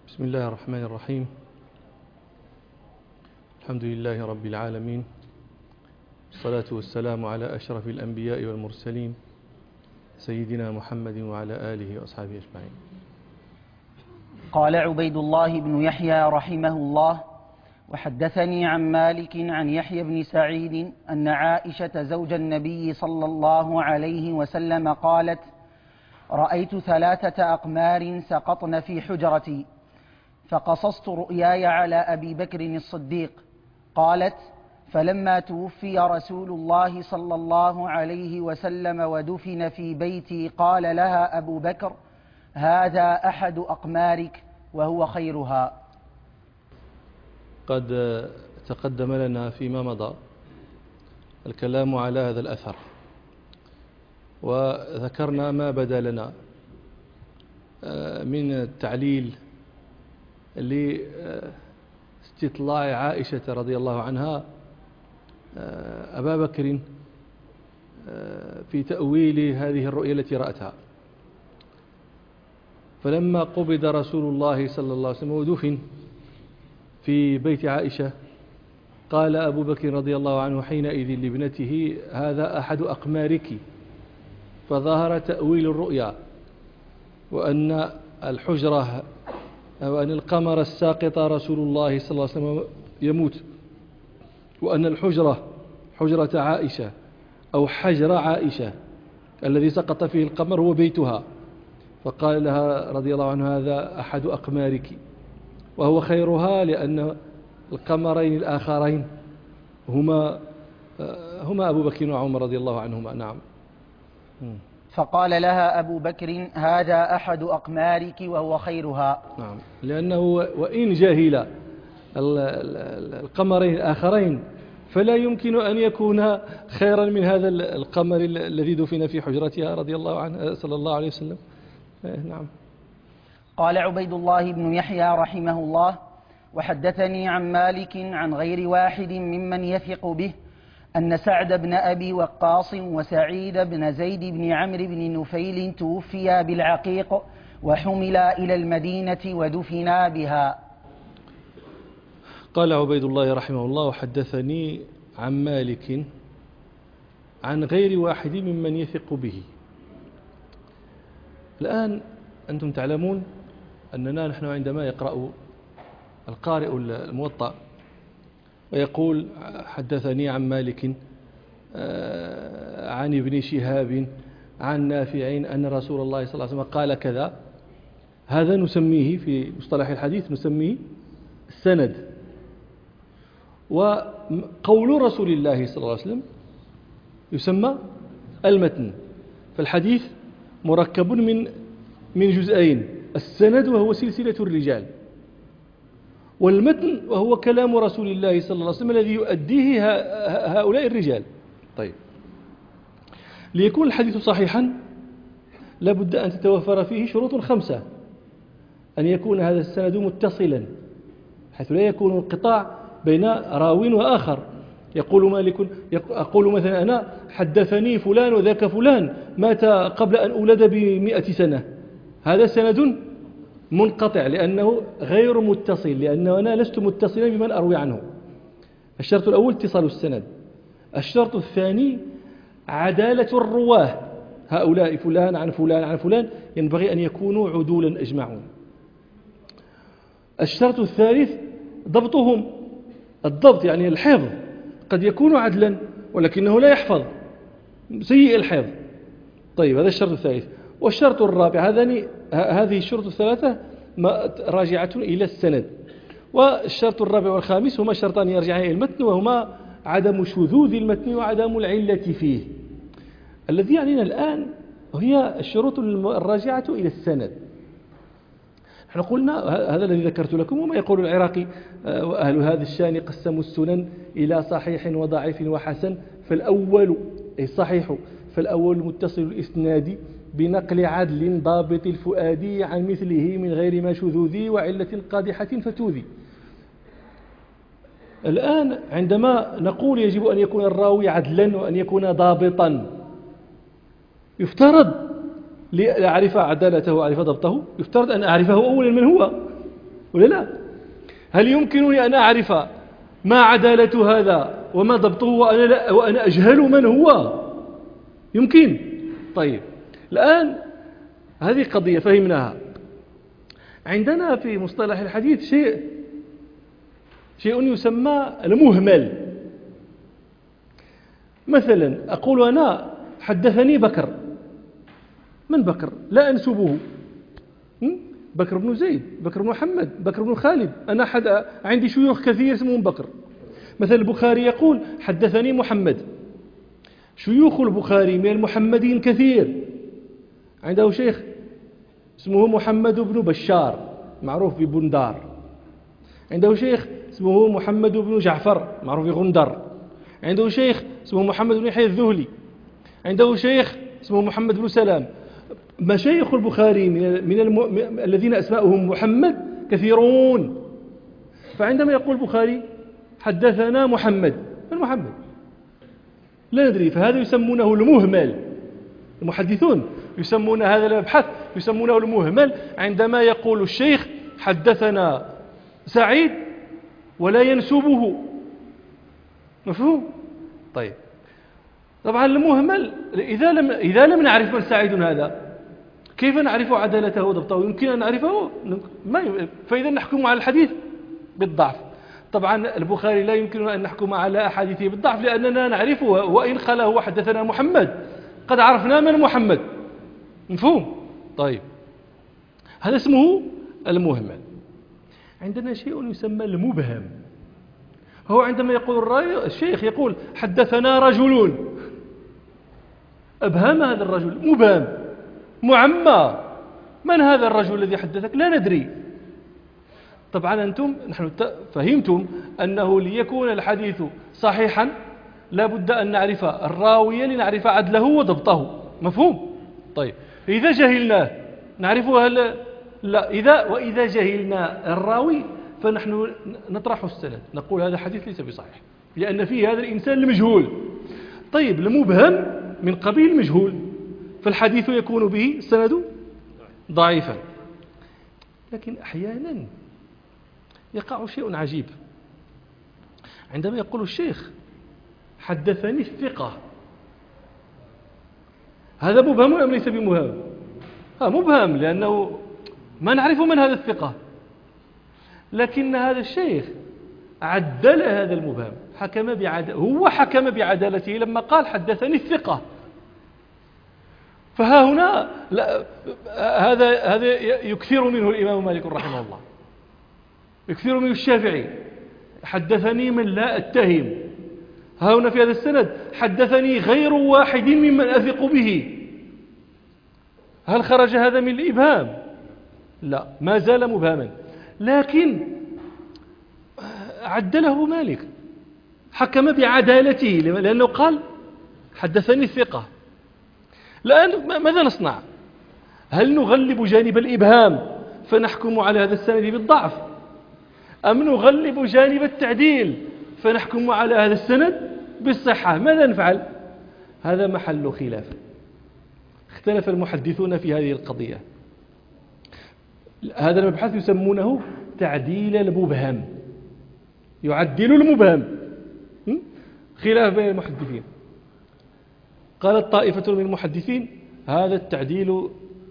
بسم الله الرحمن الرحيم. الحمد لله رب العالمين، الصلاة والسلام على أشرف الأنبياء والمرسلين سيدنا محمد وعلى آله وأصحابه أجمعين. قال عبيد الله بن يحيى رحمه الله: وحدثني عن مالك عن يحيى بن سعيد أن عائشة زوج النبي صلى الله عليه وسلم قالت: رأيت 3 أقمار سقطن في حجرتي، فقصصت رؤياي على أبي بكر الصديق. قالت: فلما توفي رسول الله صلى الله عليه وسلم ودفن في بيتي قال لها أبو بكر: هذا أحد أقمارك وهو خيرها. قد تقدم لنا فيما مضى الكلام على هذا الأثر، وذكرنا ما بدا لنا من التعليل لاستطلاع عائشة رضي الله عنها أبا بكر في تأويل هذه الرؤيا التي رأتها. فلما قبض رسول الله صلى الله عليه وسلم ودفن في بيت عائشة قال أبو بكر رضي الله عنه حينئذ لابنته: هذا أحد أقمارك. فظهر تأويل الرؤيا، وأن الحجرة أو أن القمر الساقط رسول الله صلى الله عليه وسلم يموت، وأن الحجرة حجرة عائشة أو حجر عائشة الذي سقط فيه القمر هو بيتها. فقال لها رضي الله عنه: هذا أحد أقمارك وهو خيرها، لأن القمرين الآخرين هما أبو بكر وعمر رضي الله عنهما. نعم. فقال لها أبو بكر: هذا أحد أقمارك وهو خيرها. نعم، لأنه وإن جاهل القمرين الآخرين فلا يمكن أن يكون خيرا من هذا القمر الذي دفن في حجرتها رضي الله عنه صلى الله عليه وسلم. نعم. قال عبيد الله بن يحيى رحمه الله: وحدثني عن مالك عن غير واحد ممن يثق به أن سعد بن أبي وقاص وسعيد بن زيد بن عمرو بن نفيل توفيا بالعقيق وحملا إلى المدينة ودفنا بها. قال عبيد الله رحمه الله: وحدثني عن مالك عن غير واحد ممن يثق به. الآن أنتم تعلمون أننا نحن عندما يقرأ القارئ الموطأ ويقول: حدثني عن مالك عن ابن شهاب عن نافع أن رسول الله صلى الله عليه وسلم قال كذا، هذا نسميه في مصطلح الحديث نسميه السند. وقول رسول الله صلى الله عليه وسلم يسمى المتن. فالحديث مركب من جزئين: السند وهو سلسلة الرجال، والمتن وهو كلام رسول الله صلى الله عليه وسلم الذي يؤديه هؤلاء الرجال. طيب، ليكون الحديث صحيحا لابد أن تتوفر فيه شروط 5: أن يكون هذا السند متصلا حيث لا يكون انقطاع بين راو وآخر. يقول مالك أقول مثلا أنا: حدثني فلان وذاك فلان مات قبل أن أولد ب100 سنة، هذا سند منقطع لأنه غير متصل، لأنه أنا لست متصلا بمن أروي عنه. الشرط الأول اتصال السند. الشرط الثاني عدالة الرواه، هؤلاء فلان عن فلان عن فلان ينبغي أن يكونوا عدولا أجمعون. الشرط الثالث ضبطهم، الضبط يعني الحفظ، قد يكون عدلا ولكنه لا يحفظ، سيء الحفظ. طيب، هذا الشرط الثالث. والشرط الرابع، هذه الشروط الثلاثة راجعة إلى السند. والشرط الرابع والخامس هما شرطان يرجعان إلى المتن، وهما عدم شذوذ المتن وعدم العلة فيه. الذي يعنينا الآن هي الشروط الراجعة إلى السند. نحن قلنا هذا الذي ذكرت لكم، وما يقول العراقي: وأهل هذا الشان قسموا السنن إلى صحيح وضعيف وحسن، فالأول أي الصحيح فالأول متصل الإسناد بنقل عدل ضابط الفؤاد عن مثله من غير ما شذوذ وعلة قادحة فتوذي. الآن عندما نقول يجب أن يكون الراوي عدلا وأن يكون ضابطا، يفترض لأعرف عدالته وأعرف ضبطه يفترض أن أعرفه أولا من هو، ولا لا؟ هل يمكنني أن أعرف ما عدالة هذا وما ضبطه وأنا أجهل من هو؟ يمكن. طيب الآن هذه قضية فهمناها. عندنا في مصطلح الحديث شيء يسمى المهمل. مثلا أقول أنا حدثني بكر. من بكر؟ لا أنسبه. بكر بن زيد، بكر بن محمد، بكر بن خالد. أنا عندي شيوخ كثير اسمهم بكر. مثلا البخاري يقول حدثني محمد. شيوخ البخاري من المحمدين كثير. عنده شيخ اسمه محمد بن بشار معروف ببندار. عنده شيخ اسمه محمد بن جعفر معروف بغندر. عنده شيخ اسمه محمد بن يحيى الذهلي. عنده شيخ اسمه محمد بن سلام. مشايخ البخاري من الذين أسماؤهم محمد كثيرون. فعندما يقول البخاري حدثنا محمد، من محمد؟ لا ندري. فهذا يسمونه المهمل. المحدثون يسمون هذا المبحث يسمونه المهمل عندما يقول الشيخ حدثنا سعيد ولا ينسبه. مفهوم؟ طيب طبعا المهمل إذا لم نعرف من سعيد هذا كيف نعرف عدالته وضبطه؟ يمكن أن نعرفه فإذا نحكم على الحديث بالضعف. طبعا البخاري لا يمكن أن نحكم على أحاديثه بالضعف لأننا نعرفه، وإن قال هو حدثنا محمد قد عرفنا من محمد. مفهوم؟ طيب هذا اسمه المهمل. عندنا شيء يسمى المبهم. هو عندما يقول الشيخ يقول حدثنا رجل، أبهم هذا الرجل، مبهم معمى. من هذا الرجل الذي حدثك؟ لا ندري. طبعا نحن فهمتم أنه ليكون الحديث صحيحا لا بد أن نعرف الراوي لنعرف عدله وضبطه. مفهوم؟ طيب إذا جهلناه نعرفه لا. وإذا جهلنا الراوي فنحن نطرح السند، نقول هذا حديث ليس بصحيح لأن فيه هذا الإنسان المجهول. طيب المبهم من قبيل المجهول، فالحديث يكون به السند ضعيفا. لكن أحيانا يقع شيء عجيب عندما يقول الشيخ حدثني الثقة. هذا مبهم أم ليس بمبهم؟ مبهم لأنه ما نعرف من هذا الثقة. لكن هذا الشيخ عدل هذا المبهم، هو حكم بعدالته لما قال حدثني الثقة. فها هنا هذا يكثر منه الإمام مالك رحمه الله، يكثر منه الشافعي. حدثني من لا أتهم. ها هنا في هذا السند حدثني غير واحد ممن أثق به. هل خرج هذا من الإبهام؟ لا، ما زال مبهما. لكن عدله مالك، حكم بعدالته لأنه قال حدثني الثقة. الآن ماذا نصنع؟ هل نغلب جانب الإبهام فنحكم على هذا السند بالضعف، أم نغلب جانب التعديل فنحكم على هذا السند بالصحة؟ ماذا نفعل؟ هذا محل خلاف. اختلف المحدثون في هذه القضية. هذا المبحث يسمونه تعديل المبهم، يعدل المبهم. خلاف بين المحدثين. قالت طائفة من المحدثين هذا التعديل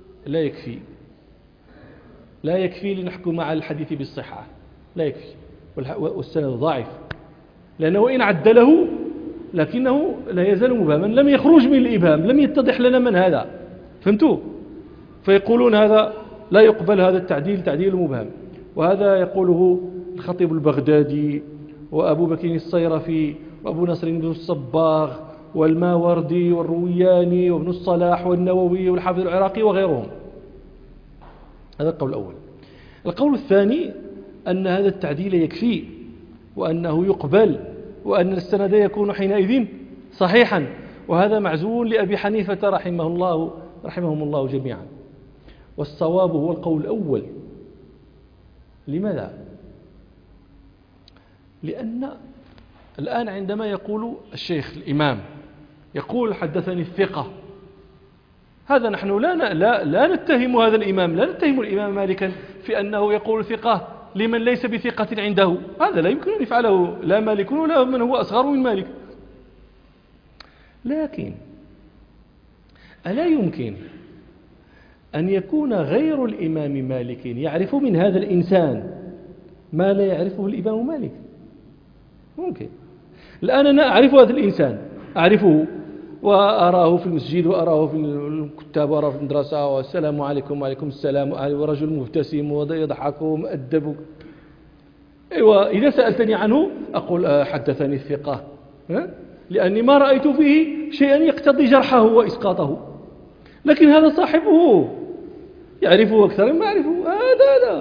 لا يكفي لنحكم على الحديث بالصحة، لا يكفي، والسند ضعيف لأنه إن عدله لكنه لا يزال مبهما، لم يخرج من الإبهام، لم يتضح لنا من هذا. فهمتوا؟ فيقولون هذا لا يقبل، هذا التعديل تعديل مبهم. وهذا يقوله الخطيب البغدادي وأبو بكر الصيرفي وأبو نصر بن الصباغ والماوردي والروياني وابن الصلاح والنووي والحافظ العراقي وغيرهم. هذا القول الأول. القول الثاني أن هذا التعديل يكفي وأنه يقبل وأن السند يكون حينئذ صحيحا، وهذا معزول لأبي حنيفة رحمهم الله جميعا. والصواب هو القول الأول. لماذا؟ لأن الآن عندما يقول الشيخ الإمام يقول حدثني الثقة، هذا نحن لا نتهم هذا الإمام، لا نتهم الإمام مالكا في أنه يقول ثقة لمن ليس بثقة عنده، هذا لا يمكن أن يفعله لا مالك ولا من هو أصغر من مالك. لكن ألا يمكن أن يكون غير الإمام مالك يعرف من هذا الإنسان ما لا يعرفه الإمام مالك؟ ممكن. الآن أنا أعرف هذا الإنسان، أعرفه وأراه في المسجد وأراه في الكتاب وأراه في المدرسة، والسلام عليكم وعليكم السلام، ورجل مبتسم ويضحك ومؤدب. أيوة، إذا سألتني عنه أقول حدثني الثقة، لأني ما رأيت فيه شيئا يقتضي جرحه وإسقاطه. لكن هذا صاحبه يعرفه أكثر مما يعرفه. هذا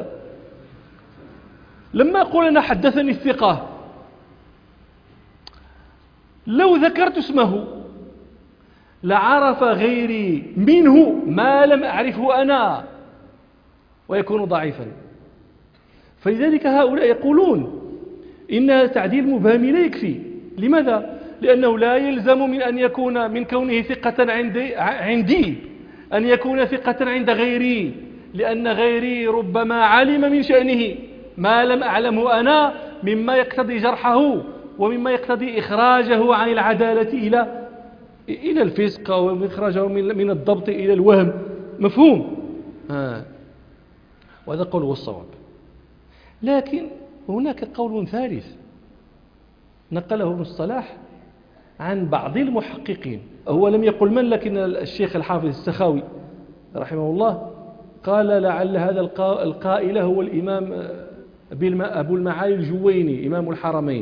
لما أقول أنا حدثني الثقة، لو ذكرت اسمه لعرف غيري منه ما لم أعرفه أنا ويكون ضعيفا. فلذلك هؤلاء يقولون إن تعديل مبهم لا يكفي. لماذا؟ لأنه لا يلزم من أن يكون من كونه ثقة عندي أن يكون ثقة عند غيري، لأن غيري ربما علم من شأنه ما لم أعلمه أنا مما يقتضي جرحه ومما يقتضي إخراجه عن العدالة إلى الفسق، أو إخراجه من الضبط إلى الوهم. مفهوم؟ وهذا قول هو الصواب. لكن هناك قول ثالث نقله ابن الصلاح عن بعض المحققين، هو لم يقل من، لكن الشيخ الحافظ السخاوي رحمه الله قال لعل هذا القائل هو الإمام أبو المعالي الجويني إمام الحرمين.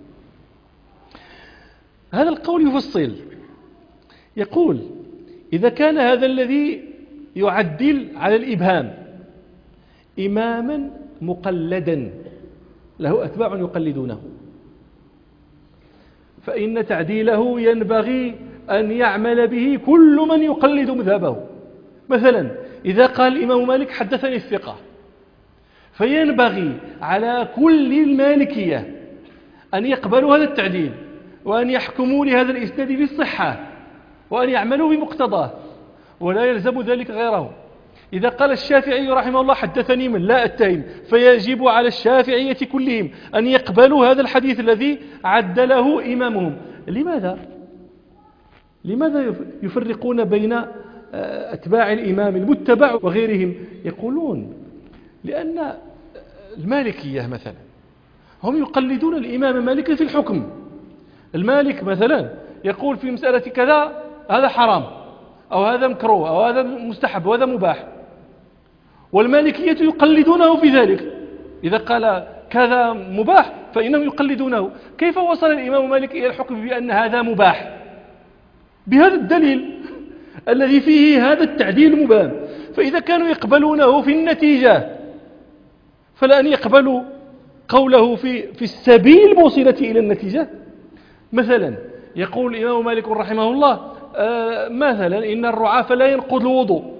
هذا القول يفصل، يقول إذا كان هذا الذي يعدل على الإبهام إماما مقلدا له أتباع يقلدونه، فإن تعديله ينبغي أن يعمل به كل من يقلد مذهبه. مثلا إذا قال الإمام مالك حدثني الثقة، فينبغي على كل المالكية أن يقبلوا هذا التعديل وأن يحكموا لهذا الإسناد بالصحة وأن يعملوا بمقتضاه، ولا يلزم ذلك غيره. إذا قال الشافعي رحمه الله حدثني من لا أتهم، فيجب على الشافعية كلهم أن يقبلوا هذا الحديث الذي عدله إمامهم. لماذا يفرقون بين أتباع الإمام المتبع وغيرهم؟ يقولون لأن المالكية مثلا هم يقلدون الإمام مالك في الحكم. المالك مثلا يقول في مسألة كذا هذا حرام أو هذا مكروه أو هذا مستحب وهذا مباح، والمالكية يقلدونه في ذلك. إذا قال كذا مباح فإنهم يقلدونه. كيف وصل الإمام مالك إلى الحكم بأن هذا مباح؟ بهذا الدليل الذي فيه هذا التعديل المبهم. فإذا كانوا يقبلونه في النتيجة فلأن يقبلوا قوله في السبيل الموصلة إلى النتيجة. مثلا يقول الإمام مالك رحمه الله مثلا إن الرعاف لا ينقض الوضوء،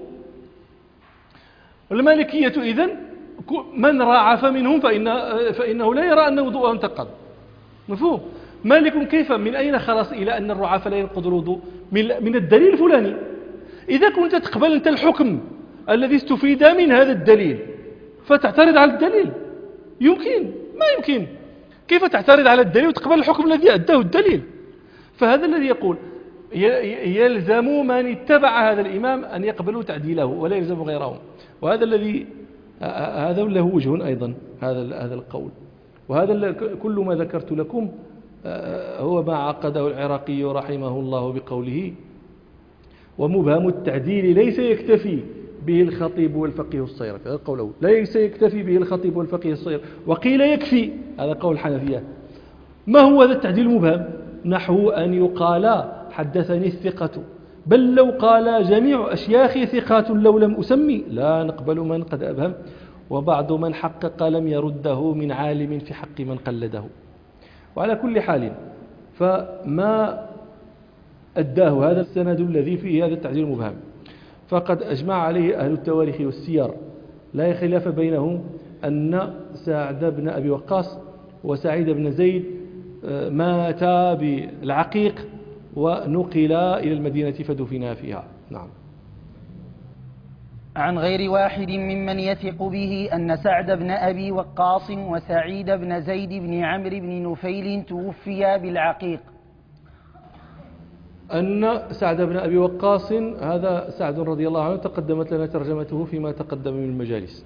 المالكية إذن من رعف منهم فإنه لا يرى أن وضوءه انتقض. مفهوم؟ مالك كيف من أين خلص إلى أن الرعاف لا ينقض الوضوء؟ من الدليل الفلاني. إذا كنت تقبل أنت الحكم الذي استفيد من هذا الدليل فتعترض على الدليل، يمكن؟ ما يمكن. كيف تعترض على الدليل وتقبل الحكم الذي أداه الدليل؟ فهذا الذي يقول يلزم من اتبع هذا الإمام أن يقبلوا تعديله ولا يلزم غيرهم. وهذا الذي هذا له وجه أيضا هذا القول. وهذا كل ما ذكرت لكم هو ما عقده العراقي رحمه الله بقوله ومبهم التعديل ليس يكتفي به الخطيب والفقيه الصيرفي. هذا قوله ليس يكتفي به الخطيب والفقيه الصيرفي، وقيل يكفي. هذا قول الحنفية. ما هو هذا التعديل المبهم؟ نحو أن يقال حدثني الثقة، بل لو قال جميع أشياخي ثقات لو لم أسمي لا نقبل من قد أبهم، وبعض من حقق لم يرده من عالم في حق من قلده. وعلى كل حال فما أداه هذا السند الذي فيه هذا التعديل المبهم فقد أجمع عليه أهل التواريخ والسير، لا خلاف بينهم أن سعد بن أبي وقاص وسعيد بن زيد ماتا بالعقيق ونقل إلى المدينة فدفنا فيها. نعم. عن غير واحد ممن يثق به أن سعد بن أبي وقاص وسعيد بن زيد بن عمرو بن نفيل توفيا بالعقيق. أن سعد بن أبي وقاص، هذا سعد رضي الله عنه تقدمت لنا ترجمته فيما تقدم من المجالس،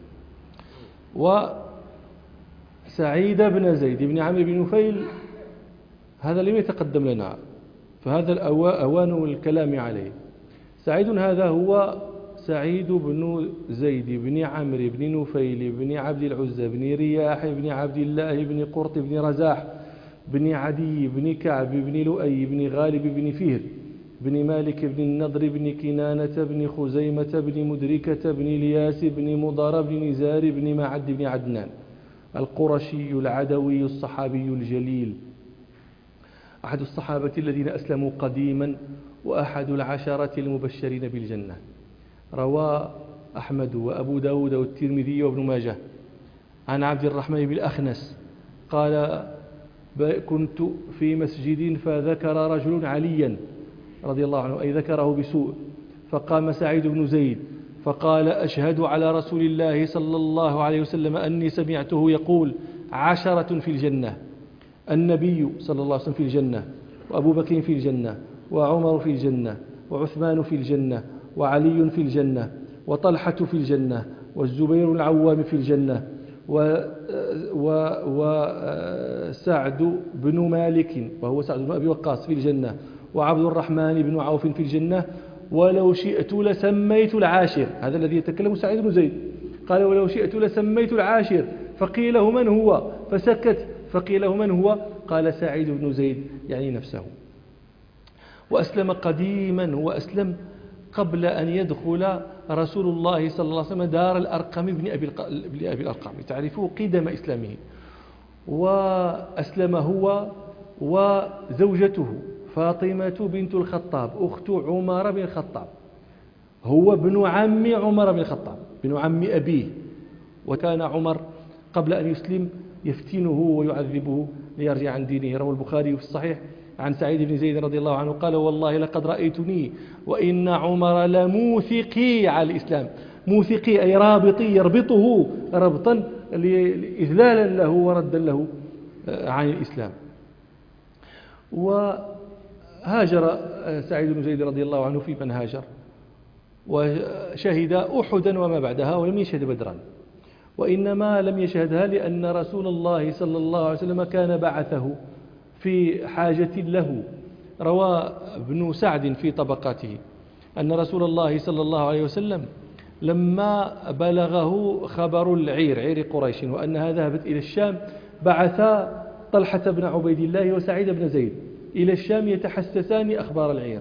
وسعيد بن زيد بن عمرو بن نفيل هذا لم يتقدم لنا، فهذا أوان الكلام عليه. سعيد هذا هو سعيد بن زيد بن عمرو بن نفيل بن عبد العزى بن رياح بن عبد الله بن قرط بن رزاح بن عدي بن كعب بن لؤي بن غالب بن فهر بن مالك بن النضر بن كنانة بن خزيمة بن مدركة بن الياس بن مضر بن نزار بن معد بن عدنان القرشي العدوي الصحابي الجليل، أحد الصحابة الذين أسلموا قديما، وأحد العشرة المبشرين بالجنة. روى أحمد وأبو داود والترمذي وابن ماجه عن عبد الرحمن بن الأخنس قال: كنت في مسجد فذكر رجل عليا رضي الله عنه، أي ذكره بسوء، فقام سعيد بن زيد فقال: أشهد على رسول الله صلى الله عليه وسلم أني سمعته يقول 10 في الجنة، النبي صلى الله عليه وسلم في الجنة، وأبو بكر في الجنة، وعمر في الجنة، وعثمان في الجنة، وعلي في الجنة، وطلحة في الجنة، والزبير العوام في الجنة، وسعد بن مالك وهو سعد بن أبي وقاص في الجنة، وعبد الرحمن بن عوف في الجنة، ولو شئت لسميت العاشر. هذا الذي يتكلم سعيد بن زيد قال: ولو شئت لسميت العاشر، فقيل له من هو؟ فسكت، فقيل له من هو؟ قال: سعيد بن زيد، يعني نفسه. وأسلم قديما، وأسلم قبل أن يدخل رسول الله صلى الله عليه وسلم دار الأرقم بن أبي الأرقم، تعرفوا قدم إسلامه. وأسلم هو وزوجته فاطمة بنت الخطاب أخت عمر بن الخطاب، هو ابن عم عمر بن الخطاب، ابن عم أبيه. وكان عمر قبل أن يسلم يفتنه ويعذبه ليرجع عن دينه. روى البخاري في الصحيح عن سعيد بن زيد رضي الله عنه قال: والله لقد رأيتني وإن عمر لموثقي على الإسلام. موثقي أي رابطي، يربطه ربطا إذلالا له وردا له عن الإسلام. وهاجر سعيد بن زيد رضي الله عنه في من هاجر، وشهد أحدا وما بعدها، ولم يشهد بدرا، وإنما لم يشهدها لأن رسول الله صلى الله عليه وسلم كان بعثه في حاجة له. روى ابن سعد في طبقاته أن رسول الله صلى الله عليه وسلم لما بلغه خبر العير، عير قريش، وأنها ذهبت إلى الشام، بعث طلحة بن عبيد الله وسعيد بن زيد إلى الشام يتحسسان أخبار العير،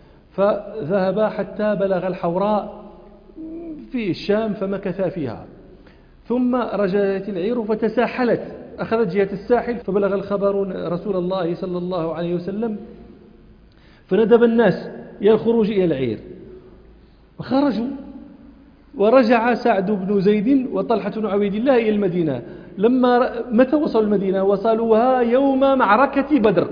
فذهبا حتى بلغ الحوراء في الشام فمكثا فيها، ثم رجعت العير فتساحلت، أخذت جهة الساحل، فبلغ الخبر رسول الله صلى الله عليه وسلم، فندب الناس إلى الخروج إلى العير، وخرجوا. ورجع سعد بن زيد وطلحة بن عبيد الله إلى المدينة. متى وصلوا المدينة؟ وصلوها يوم معركة بدر.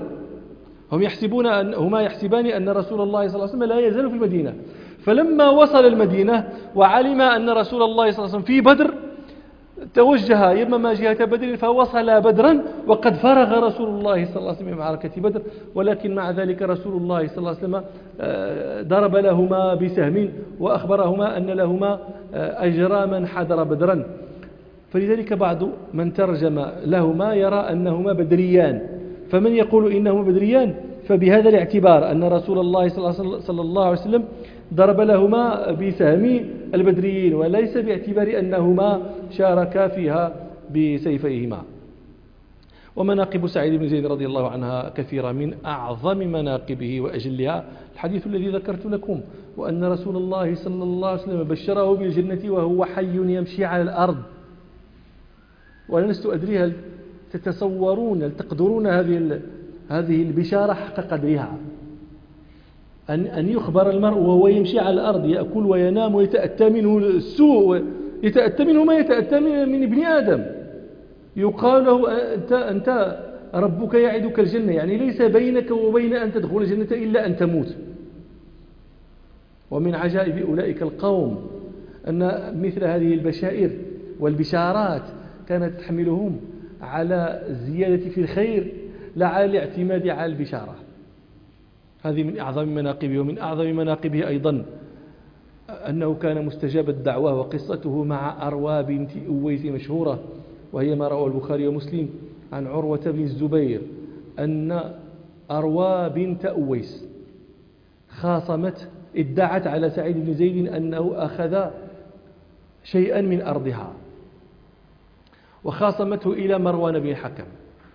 هما يحسبان أن رسول الله صلى الله عليه وسلم لا يزال في المدينة. فلما وصل المدينة وعلم أن رسول الله صلى الله عليه وسلم في بدر، توجه يمم جهة بدر، فوصل بدرا وقد فرغ رسول الله صلى الله عليه وسلم من معركة بدر. ولكن مع ذلك رسول الله صلى الله عليه وسلم ضرب لهما بسهم وأخبرهما أن لهما أجر من حضر بدرا. فلذلك بعض من ترجم لهما يرى أنهما بدريان، فمن يقول إنهما بدريان فبهذا الاعتبار أن رسول الله صلى الله عليه وسلم ضرب لهما بسهم البدريين، وليس باعتبار أنهما شاركا فيها بسيفيهما. ومناقب سعيد بن زيد رضي الله عنها كثيرة، من أعظم مناقبه وأجلها الحديث الذي ذكرت لكم، وأن رسول الله صلى الله عليه وسلم بشره بالجنة وهو حي يمشي على الأرض. وأنا لست أدري هل تتصورون، هل تقدرون هذه البشارة حق قدرها، أن يخبر المرء وهو يمشي على الأرض يأكل وينام ويتأتى منه السوء، يتأتى منه ما يتأتى من ابن آدم، يقال له أنت ربك يعدك الجنة، يعني ليس بينك وبين أن تدخل الجنة إلا أن تموت. ومن عجائب أولئك القوم أن مثل هذه البشائر والبشارات كانت تحملهم على الزيادة في الخير لا على الاعتماد على البشارة. هذه من أعظم مناقبه. ومن أعظم مناقبه أيضا أنه كان مستجاب الدعوة، وقصته مع أروى بنت أويس مشهورة، وهي ما رواه البخاري ومسلم عن عروة بن الزبير أن أروى بنت أويس خاصمت ادعت على سعيد بن زيد أنه أخذ شيئا من أرضها، وخاصمته إلى مروان بن الحكم.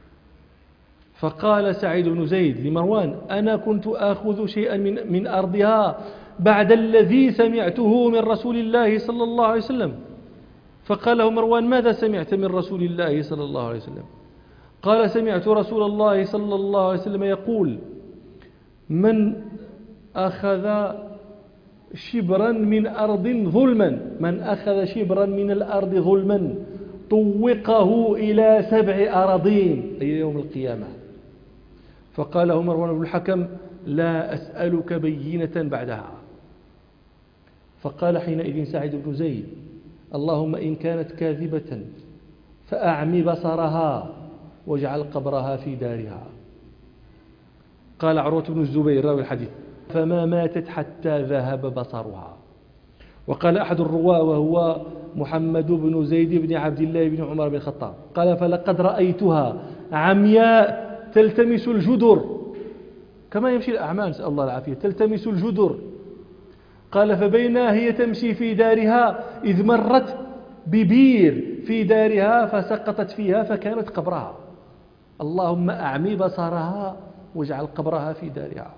فقال سعيد بن زيد لمروان: أنا كنت آخذ شيئا من أرضها بعد الذي سمعته من رسول الله صلى الله عليه وسلم. فقال له مروان: ماذا سمعت من رسول الله صلى الله عليه وسلم؟ قال: سمعت رسول الله صلى الله عليه وسلم يقول: من أخذ شبرا من أرض ظلما، من أخذ شبرا من الأرض ظلما طوقه إلى 7 أراضين أي يوم القيامة. فقال له مروان بن الحكم: لا أسألك بينة بعدها. فقال حينئذ سعيد بن زيد: اللهم إن كانت كاذبة فأعمي بصرها واجعل قبرها في دارها. قال عروة بن الزبير راوي الحديث: فما ماتت حتى ذهب بصرها. وقال أحد الرواة وهو محمد بن زيد بن عبد الله بن عمر بن الخطاب قال: فلقد رأيتها عمياء تلتمس الجدر، كما يمشي الأعمى نسأل الله العافية، تلتمس الجدر. قال: فبينها هي تمشي في دارها إذ مرت ببير في دارها فسقطت فيها فكانت قبرها. اللهم أعمي بصرها واجعل قبرها في دارها.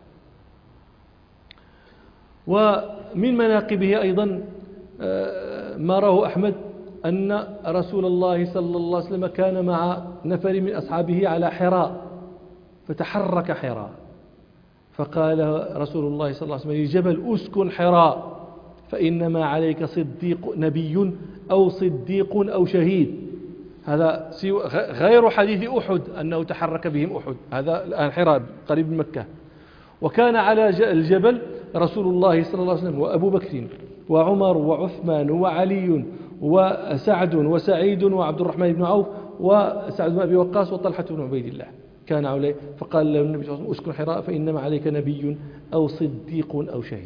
ومن مناقبه أيضا ما راه أحمد أن رسول الله صلى الله عليه وسلم كان مع نفر من أصحابه على حراء، فتحرك حراء، فقال رسول الله صلى الله عليه وسلم للجبل: أسكن حراء فإنما عليك صديق نبي أو صديق أو شهيد. هذا غير حديث أحد أنه تحرك بهم أحد، هذا الآن حراء قريب من مكة. وكان على الجبل رسول الله صلى الله عليه وسلم وأبو بكر وعمر وعثمان وعلي وسعد وسعيد وعبد الرحمن بن عوف وسعد بن أبي وقاص وطلحة بن عبيد الله كان عليه. فقال له النبي صلى الله عليه وسلم: أسكن حراء فإنما عليك نبي أو صديق أو شهيد.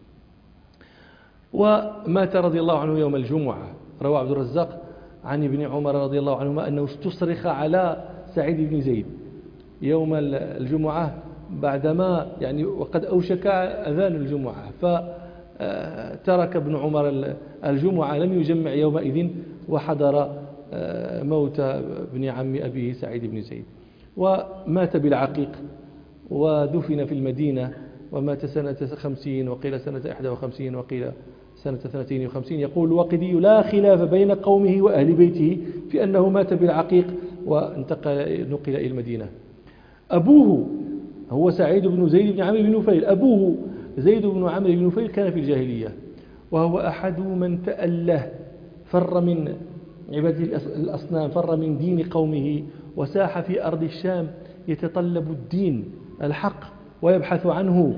ومات رضي الله عنه يوم الجمعة. روى عبد الرزاق عن ابن عمر رضي الله عنهما أنه استصرخ على سعيد بن زيد يوم الجمعة بعدما وقد أوشك أذان الجمعة، فترك ابن عمر الجمعة لم يجمع يومئذ وحضر موت ابن عم أبيه سعيد بن زيد. ومات بالعقيق ودفن في المدينة، ومات سنة 50 وقيل سنة 51 وقيل سنة 52. يقول الواقدي: لا خلاف بين قومه وأهل بيته في أنه مات بالعقيق نقل إلى المدينة. أبوه هو سعيد بن زيد بن عمرو بن نفيل. أبوه زيد بن عمرو بن نفيل كان في الجاهلية، وهو أحد من تأله، فر من عبادة الأصنام، فر من دين قومه وساح في أرض الشام يتطلب الدين الحق ويبحث عنه،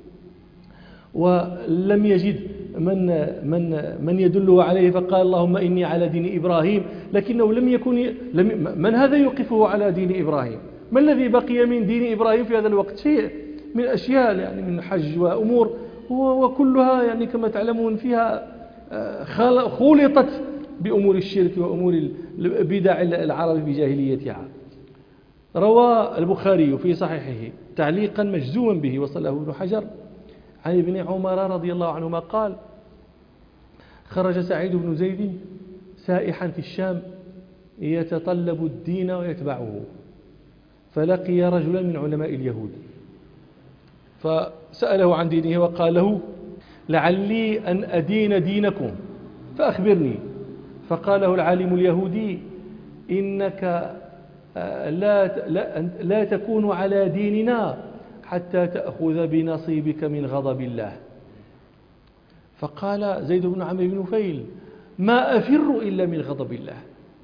ولم يجد من يدله عليه، فقال: اللهم إني على دين إبراهيم. لكنه لم يكن من هذا يوقفه على دين إبراهيم؟ ما الذي بقي من دين إبراهيم في هذا الوقت؟ شيء من أشياء من حج وأمور، وكلها كما تعلمون فيها خلطت بأمور الشرك وأمور بدع العرب بجاهليتها. روى البخاري في صحيحه تعليقا مجزوما به وصله ابن حجر عن ابن عمر رضي الله عنهما قال: خرج سعيد بن زيد سائحا في الشام يتطلب الدين ويتبعه، فلقي رجلا من علماء اليهود فسأله عن دينه وقال له: لعلي أن أدين دينكم فأخبرني. فقال له العالم اليهودي: إنك لا تكون على ديننا حتى تأخذ بنصيبك من غضب الله. فقال زيد بن عمرو بن نفيل: ما أفر إلا من غضب الله،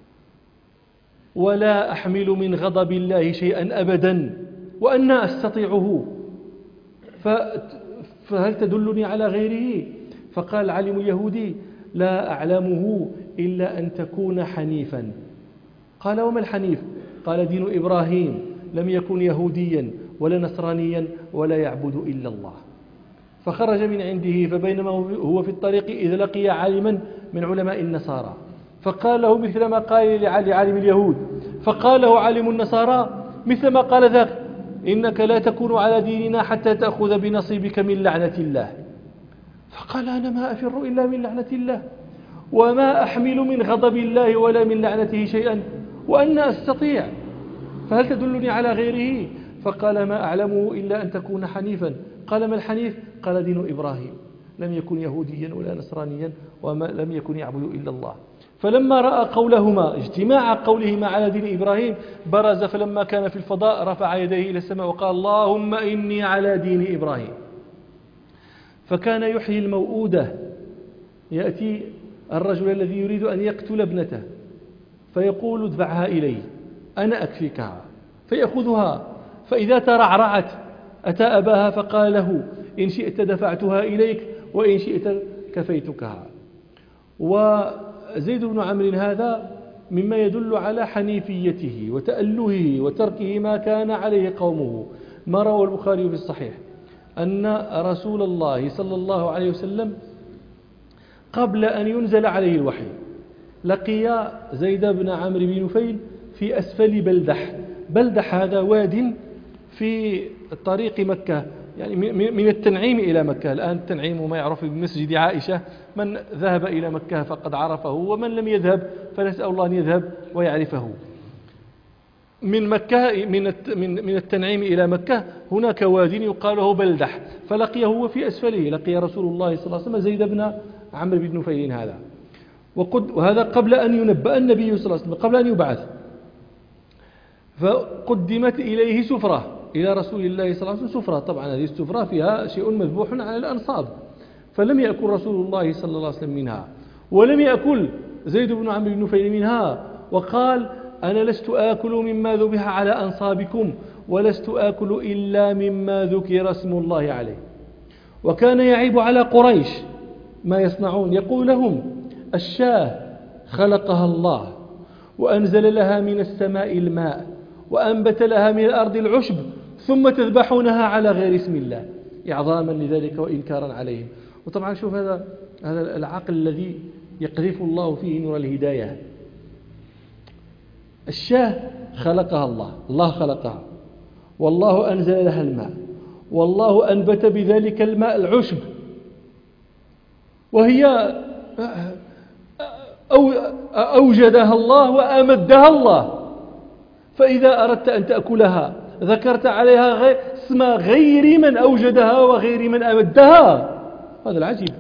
ولا أحمل من غضب الله شيئا أبدا، وأنا أستطيعه، فهل تدلني على غيره؟ فقال العالم اليهودي: لا أعلمه إلا أن تكون حنيفا. قال وما الحنيف؟ قال دين إبراهيم، لم يكن يهوديا ولا نصرانيا ولا يعبد إلا الله. فخرج من عنده، فبينما هو في الطريق إذ لقي عالما من علماء النصارى فقال له مثل ما قال لعالم اليهود، فقال له عالم النصارى مثل ما قال ذاك: إنك لا تكون على ديننا حتى تأخذ بنصيبك من لعنة الله. فقال: أنا ما أفر إلا من لعنة الله، وما أحمل من غضب الله ولا من لعنته شيئا، وأنا أستطيع، فهل تدلني على غيره؟ فقال: ما أعلمه إلا أن تكون حنيفا. قال: ما الحنيف؟ قال: دين إبراهيم، لم يكن يهوديا ولا نصرانيا ولم يكن يعبد إلا الله. فلما رأى قولهما اجتماع قولهما على دين إبراهيم برز، فلما كان في الفضاء رفع يديه إلى السماء وقال: اللهم إني على دين إبراهيم. فكان يحيي الموؤودة. يأتي الرجل الذي يريد أن يقتل ابنته فيقول: ادفعها إلي أنا أكفيكها، فيأخذها، فإذا ترعرعت أتى أباها فقال له: إن شئت دفعتها إليك وإن شئت كفيتكها. وزيد بن عمرو هذا مما يدل على حنيفيته وتألهه وتركه ما كان عليه قومه. ما روى البخاري في الصحيح أن رسول الله صلى الله عليه وسلم قبل أن ينزل عليه الوحي لقي زيد بن عمرو بن نفيل في أسفل بلدح. بلدح هذا واد في طريق مكة، يعني من التنعيم إلى مكة. الآن التنعيم ما يعرف بمسجد عائشة، من ذهب إلى مكة فقد عرفه، ومن لم يذهب فنسأل الله أن يذهب ويعرفه. من مكة من التنعيم إلى مكة هناك واد يقال له بلدح، فلقيه هو في أسفله، لقي رسول الله صلى الله عليه وسلم زيد بن عمرو بن نفيل هذا، وهذا قبل أن ينبأ النبي صلى الله عليه وسلم، قبل أن يبعث. فقدمت إليه سفرة إلى رسول الله صلى الله عليه وسلم، سفرة، طبعا هذه السفرة فيها شيء مذبوح على الأنصاب، فلم يأكل رسول الله صلى الله عليه وسلم منها، ولم يأكل زيد بن عمرو بن نفيل منها، وقال: أنا لست آكل مما ذبح على أنصابكم، ولست آكل إلا مما ذكر اسم الله عليه. وكان يعيب على قريش ما يصنعون، يقول لهم: الشاة خلقها الله وأنزل لها من السماء الماء وأنبت لها من الأرض العشب، ثم تذبحونها على غير اسم الله، إعظاما لذلك وإنكارا عليهم. وطبعا شوف هذا العقل الذي يقذف الله فيه نور الهداية. الشاة خلقها الله، الله خلقها، والله أنزل لها الماء، والله أنبت بذلك الماء العشب، وهي أوجدها الله وأمدها الله. فإذا أردت أن تأكلها ذكرت عليها اسم غير من أوجدها وغير من أمدها. هذا العجيب.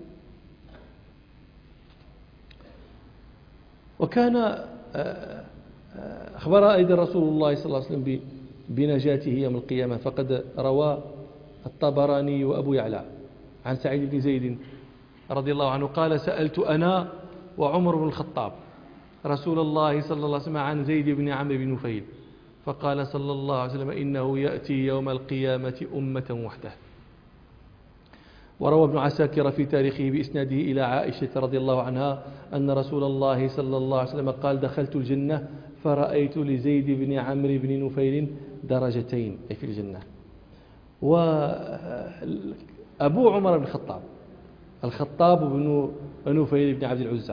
وكان أخبر أيضا رسول الله صلى الله عليه وسلم بنجاته يوم القيامة، فقد روى الطبراني وأبو يعلى عن سعيد بن زيد رضي الله عنه قال: سألت أنا وعمر بن الخطاب رسول الله صلى الله عليه وسلم عن زيد بن عمرو بن نفيل، فقال صلى الله عليه وسلم: إنه يأتي يوم القيامة أمة وحده. وروى ابن عساكر في تاريخه بإسناده إلى عائشة رضي الله عنها أن رسول الله صلى الله عليه وسلم قال: دخلت الجنة فرأيت لزيد بن عمرو بن نفيل درجتين، أي في الجنة. وأبو عمر بن الخطاب بن نفيل بن عبد العزى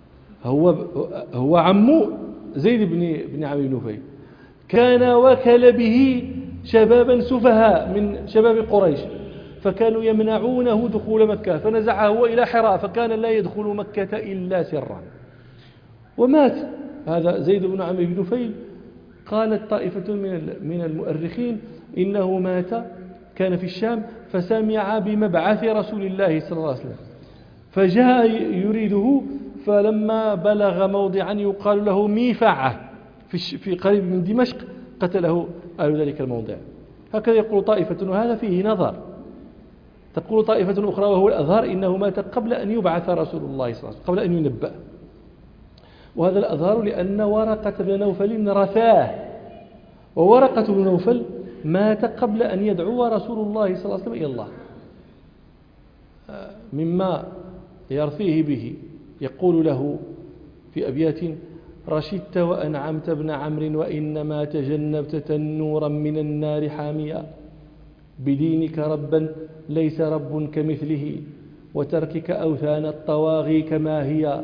هو عمو زيد بن عمرو بن نفيل، كان وكل به شبابا سفهاء من شباب قريش، فكانوا يمنعونه دخول مكة، فنزعه هو إلى حراء، فكان لا يدخل مكة إلا سرا. ومات هذا زيد بن عمرو بن نفيل. قالت طائفة من المؤرخين إنه مات، كان في الشام، فسمع بمبعث رسول الله صلى الله عليه وسلم فجاء يريده، فلما بلغ موضعا يقال له ميفعة في قريب من دمشق قتله أهل ذلك الموضع. هكذا يقول طائفة، وهذا فيه نظر. تقول طائفة أخرى وهو الأظهر إنه مات قبل أن يبعث رسول الله صلى الله عليه وسلم، قبل أن ينبأ. وهذا الأظهر لأن ورقة بن نوفل رثاه، وورقة بن نوفل مات قبل أن يدعو رسول الله صلى الله عليه وسلم إلى الله، مما يرثيه به، يقول له في أبيات: رشدت وأنعمت ابن عمرو وإنما تجنبت تنورا من النار حاميا، بدينك ربا ليس رب كمثله، وتركك أوثان الطواغي كما هي،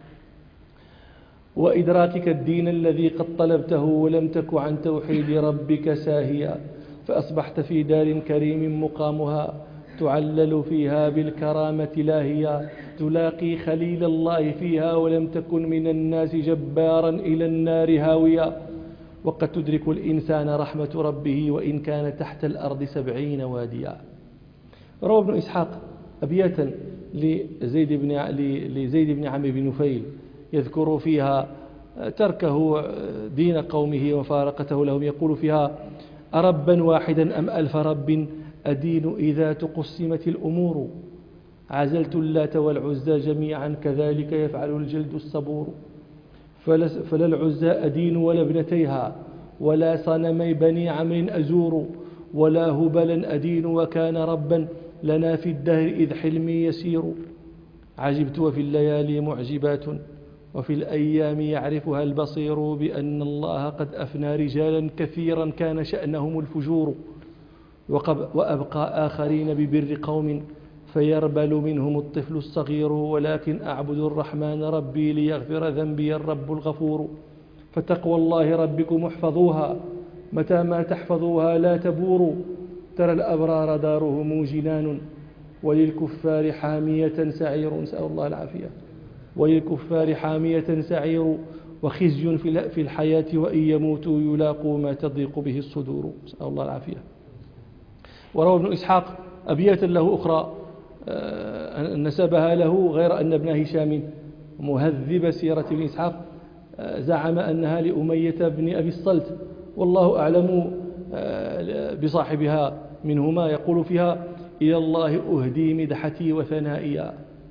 وإدراكك الدين الذي قد طلبته ولم تك عن توحيد ربك ساهيا، فأصبحت في دار كريم مقامها تعلل فيها بالكرامة لاهيا، تلاقي خليل الله فيها ولم تكن من الناس جبارا إلى النار هاويا، وقد تدرك الإنسان رحمة ربه وإن كان تحت الأرض 70 واديا. روى ابن إسحاق أبياتا لزيد بن عمرو بن نفيل يذكر فيها تركه دين قومه وفارقته لهم، يقول فيها: أربا واحدا أم ألف رب أدين إذا تقسمت الأمور، عزلت اللات والعزى جميعا كذلك يفعل الجلد الصبور، فلا العزى أدين ولا ابنتيها، ولا صنمي بني عمرو أزور، ولا هبلا أدين وكان ربا لنا في الدهر إذ حلمي يسير، عجبت وفي الليالي معجبات وفي الأيام يعرفها البصير، بأن الله قد أفنى رجالا كثيرا كان شأنهم الفجور، وأبقى آخرين ببر قوم فيربل منهم الطفل الصغير، ولكن أعبد الرحمن ربي ليغفر ذنبي الرب الغفور، فتقوى الله ربكم احفظوها متى ما تحفظوها لا تبور، ترى الأبرار دارهم جنان وللكفار حامية سعير، نسأل الله العافية، وللكفار حامية سعير، وخزي في الحياة وإن يموتوا يلاقوا ما تضيق به الصدور، نسأل الله العافية. وروى ابن إسحاق أبياتا له أخرى نسبها له، غير أن ابن هشام مهذب سيرة ابن إسحاق زعم أنها لأمية بن أبي الصلت، والله أعلم بصاحبها منهما، يقول فيها: إلى الله أهدي مدحتي وثنائيا،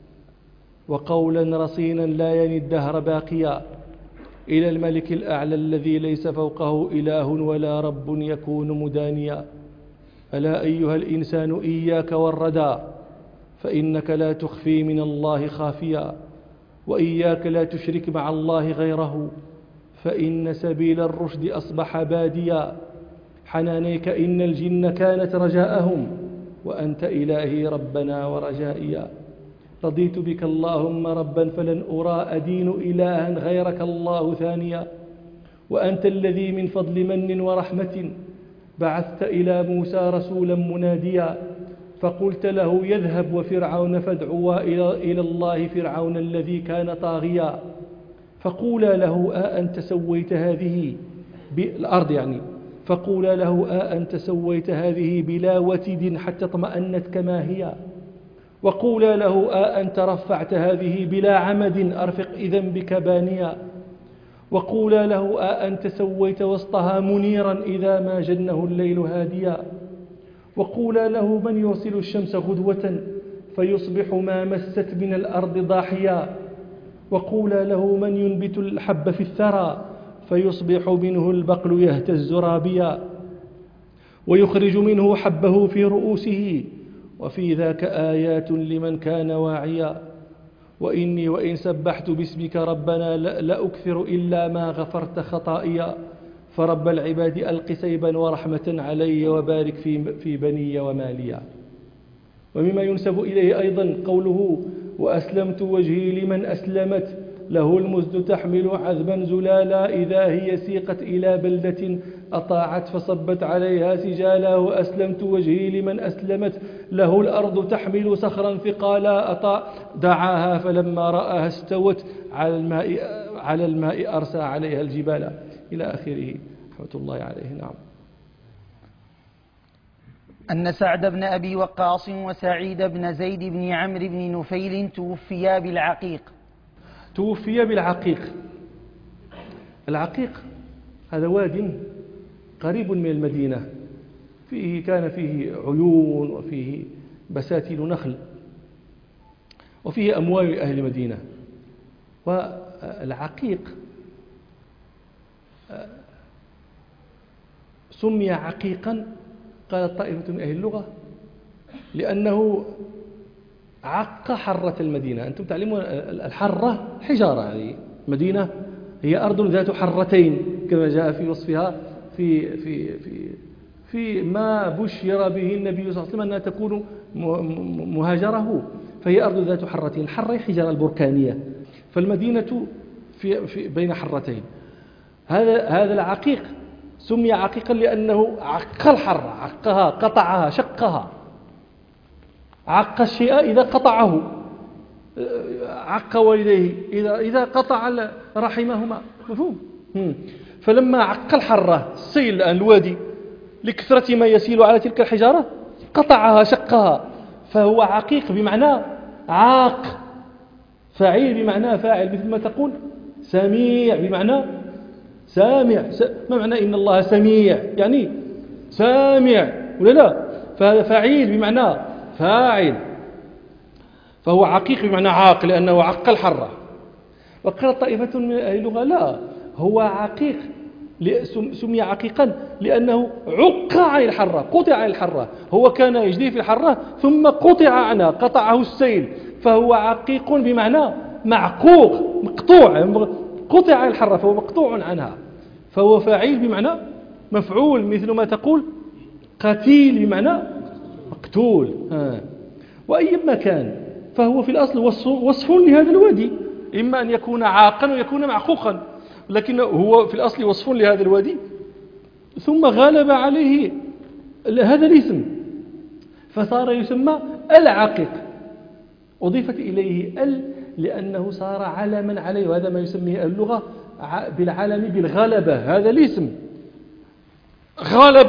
وقولا رصينا لا يني الدهر باقيا، إلى الملك الأعلى الذي ليس فوقه إله ولا رب يكون مدانيا، ألا أيها الإنسان إياك والردى، فإنك لا تخفي من الله خافيا، وإياك لا تشرك مع الله غيره، فإن سبيل الرشد أصبح باديا، حنانيك إن الجن كانت رجاءهم، وأنت إلهي ربنا ورجائيا، رضيت بك اللهم ربا فلن أرى أدين إلها غيرك الله ثانيا، وأنت الذي من فضل من ورحمة بعثت إلى موسى رسولا مناديا، فقلت له يذهب وفرعون فادعوا إلى الله فرعون الذي كان طاغيا، فقولا له أنت سويت هذه بالأرض يعني، فقولا له أنت سويت هذه بلا وتد حتى اطمأنت كما هي، وقولا له أنت رفعت هذه بلا عمد أرفق إذن بك بانيا، وقولا له أنت سويت وسطها منيرا إذا ما جنه الليل هاديا، وقولا له من يرسل الشمس غدوة فيصبح ما مست من الأرض ضاحيا، وقولا له من ينبت الحب في الثرى فيصبح منه البقل يهتز رابيا، ويخرج منه حبه في رؤوسه، وفي ذاك آيات لمن كان واعيا، وإني وإن سبحت باسمك ربنا لأكثر إلا ما غفرت خطائيا، فرب العباد ألق سيبا ورحمة علي وبارك في بني وماليا. ومما ينسب إليه أيضا قوله: وأسلمت وجهي لمن أسلمت له المزد تحمل عذبا زلالا، إذا هي سيقت إلى بلدة أطاعت فصبت عليها سجالا، وأسلمت وجهي لمن أسلمت له الأرض تحمل صخرا ثقالا، دعاها فلما رآها استوت على الماء أرسى عليها الجبال، إلى آخره رحمة الله عليه. نعم. أن سعد بن أبي وقاص وسعيد بن زيد بن عمرو بن نفيل توفيا بالعقيق. توفي بالعقيق. العقيق هذا واد قريب من المدينة، كان فيه عيون وفيه بساتين نخل وفيه أموال أهل المدينة. والعقيق سمي عقيقا قالت طائفة من أهل اللغة لأنه عق حرة المدينة. أنتم تعلمون الحرة حجارة، يعني مدينة هي أرض ذات حرتين كما جاء في وصفها في ما بشر به النبي صلى الله عليه وسلم أنها تكون مهاجره، فهي أرض ذات حرتين. الحرة حجارة البركانية، فالمدينة في بين حرتين. هذا العقيق سمي عقيقا لأنه عق الحرة، عقها، قطعها، شقها. عق الشيء إذا قطعه، عق والديه إذا قطع رحمهما، مفهوم؟ فلما عق الحرة السيل الآن الوادي لكثرة ما يسيل على تلك الحجارة قطعها، شقها، فهو عقيق بمعنى عاق، فعيل بمعنى فاعل، مثل ما تقول سميع بمعنى سامع. ما معنى إن الله سميع؟ يعني سامع ولا لا؟ فهذا فعيل بمعنى فاعل، فهو عقيق بمعنى عاق لأنه عق الحرة. وقال طائفة من أهل اللغة لا، هو عقيق سمي عقيقا لأنه عق عن الحرة، قطع عن الحرة. هو كان يجري في الحرة ثم قطع عنها، قطعه السيل، فهو عقيق بمعنى معقوق، مقطوع، قطع عن الحرة فهو مقطوع عنها. فهو فاعل بمعنى مفعول، مثل ما تقول قتيل بمعنى مقتول. وأيما كان فهو في الأصل وصف لهذا الوادي، إما أن يكون عاقا ويكون معقوقا، لكن هو في الأصل وصف لهذا الوادي، ثم غلب عليه هذا الاسم فصار يسمى العقيق. أضيفت إليه لأنه صار علما عليه، وهذا ما يسميه اللغة بالعلم بالغلبة. هذا الاسم غلب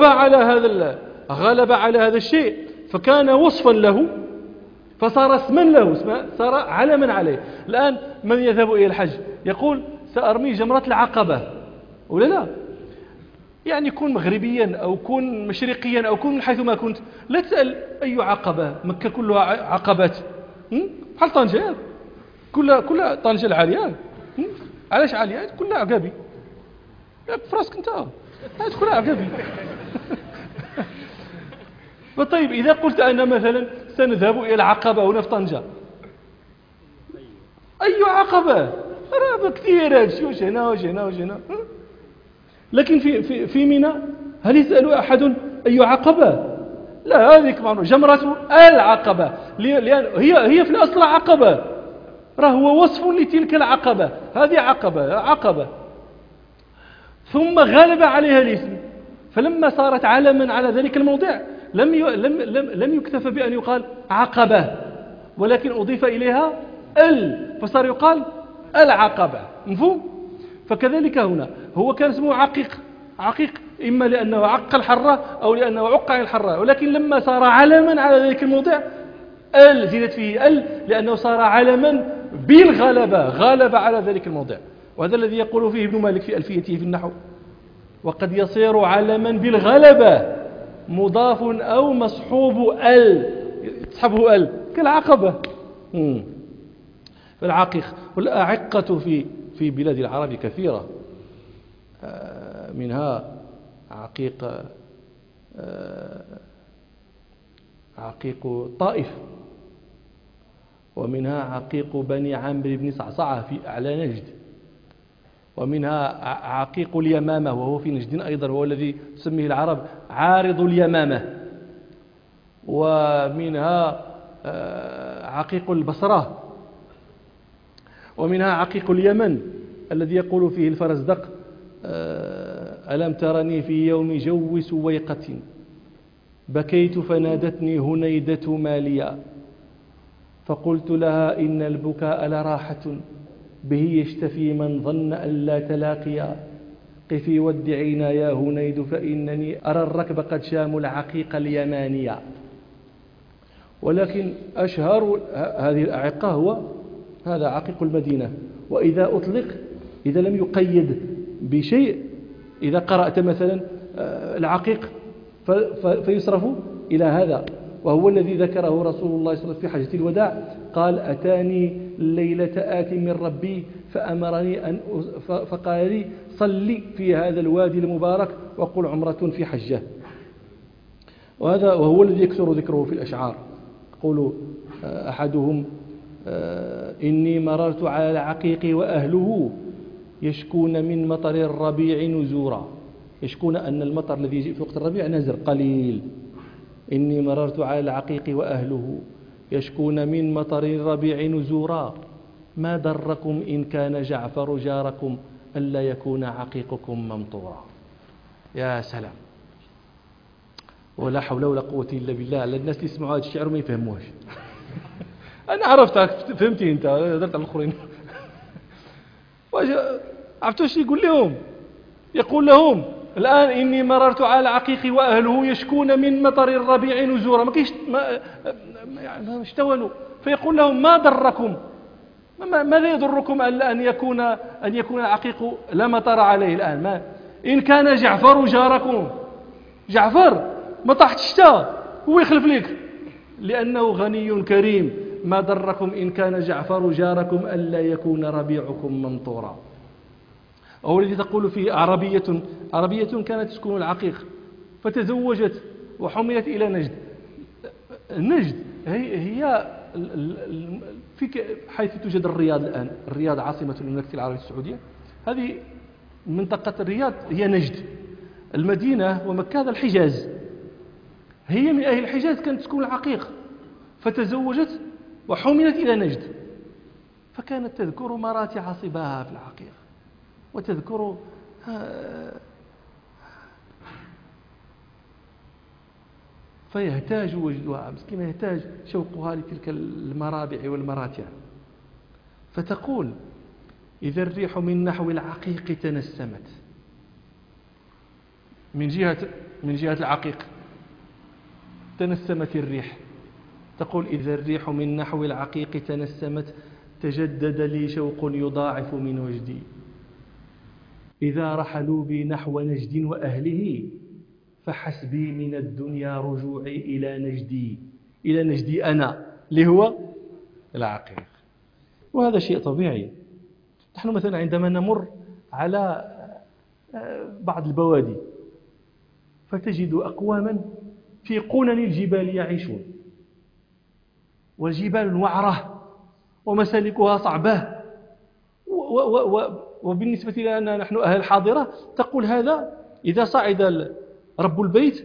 على هذا الشيء فكان وصفا له، فصار اسما له، صار علما عليه. الآن من يذهب إلى الحج يقول سأرمي جمرة العقبة ولا لا؟ يعني كون مغربيا أو كون مشرقيا أو كون من حيث ما كنت، لا تسأل أي عقبة، مكة كلها عقبات، بحال طنجة، كلها طنجة العالية، علاش عالية؟ كلها عقابي، فراسك انت كلها عقابي. فطيب إذا قلت أنا مثلا سنذهب إلى العقبة هنا في طنجة، أي عقبة؟ راه كثير هادشي، واش هنا واش هنا واش هنا. لكن في منى هل يسأل أحد أي عقبة؟ لا، هذيك معروف جمرة العقبة، لأن هي في الأصل عقبة، راه هو وصف لتلك العقبة، هذه عقبة. ثم غلب عليها الاسم، فلما صارت علما على ذلك الموضع لم يكتفى بأن يقال عقبة، ولكن أضيف إليها فصار يقال العقبة، مفهوم؟ فكذلك هنا هو كان اسمه عقيق إما لأنه عق الحرة أو لأنه عق عن الحرة، ولكن لما صار علما على ذلك الموضع زيدت فيه لأنه صار علما بالغلبة، غلب على ذلك الموضع. وهذا الذي يقول فيه ابن مالك في ألفيته في النحو: وقد يصير علما بالغلبة مضاف أو مصحوب تصحبه كالعقبة. فالعقيق والأعقة في بلاد العرب كثيرة، منها عقيق طائف، ومنها عقيق بني عمرو بن صعصعة في أعلى نجد، ومنها عقيق اليمامة وهو في نجد أيضا، وهو الذي تسميه العرب عارض اليمامة، ومنها عقيق البصرة، ومنها عقيق اليمن الذي يقول فيه الفرزدق: ألم ترني في يوم جو سويقة بكيت فنادتني هنيدة ماليا فقلت لها إن البكاء لراحة به يشتفي من ظن أن لا تلاقيا قفي ودعينا يا هنيد فإنني أرى الركب قد شاموا العقيق اليمانية. ولكن أشهر هذه الأعقة هو هذا عقيق المدينة. وإذا أطلق، إذا لم يقيد بشيء، إذا قرأت مثلا العقيق فيصرف إلى هذا، وهو الذي ذكره رسول الله صلى الله عليه وسلم في حجة الوداع، قال: أتاني الليلة آت من ربي فأمرني فقال لي: صلي في هذا الوادي المبارك وقل عمرة في حجة. وهذا وهو الذي يكثر ذكره في الأشعار، قولوا أحدهم إني مررت على العقيق وأهله يشكون من مطر الربيع نزورا، يشكون أن المطر الذي يجي في وقت الربيع نزر قليل. إني مررت على العقيق وأهله يشكون من مطر الربيع نزورا، ما ضركم إن كان جعفر جاركم ألا يكون عقيقكم ممطورا. يا سلام، ولا حول ولا قوة إلا بالله. على الناس اللي يسمعوا هذا الشعر ما يفهموش. أنا عرفتك، فهمتي أنت، درت على الآخرين. عرفتوا ايش يقول لهم؟ يقول لهم الآن إني مررت على العقيق وأهله يشكون من مطر الربيع نزورا، ما اشتولوا، فيقول لهم ما ضركم، ماذا يضركم أن يكون العقيق لا مطر عليه الآن؟ ما إن كان جعفر جاركم، جعفر ما طاحت الشتاء هو يخلف لك لأنه غني كريم، ما ضركم إن كان جعفر جاركم ألا يكون ربيعكم ممطورا. أو الذي تقول فيه عربية كانت تسكن العقيق فتزوجت وحملت إلى نجد. نجد هي حيث توجد الرياض الآن، الرياض عاصمة المملكة العربية السعودية، هذه منطقة الرياض هي نجد. المدينة ومكة هذا الحجاز، هي من أهل الحجاز كانت تسكن العقيق فتزوجت وحملت إلى نجد، فكانت تذكر مراتع صباها في العقيق وتذكر فيهتاج وجدها مسكينة، يهتاج شوقها لتلك المرابع والمراتع. فتقول إذا الريح من نحو العقيق تنسمت، من جهة العقيق تنسمت الريح، تقول إذا الريح من نحو العقيق تنسمت تجدد لي شوق يضاعف من وجدي، إذا رحلوا بي نحو نجد وأهله فحسبي من الدنيا رجوعي إلى نجدي أنا اللي هو العقيق. وهذا شيء طبيعي. نحن مثلا عندما نمر على بعض البوادي فتجد أقواما في قنن الجبال يعيشون، والجبال وعرة ومسالكها صعبة، وبالنسبة لنا نحن أهل الحاضرة تقول هذا إذا صعد رب البيت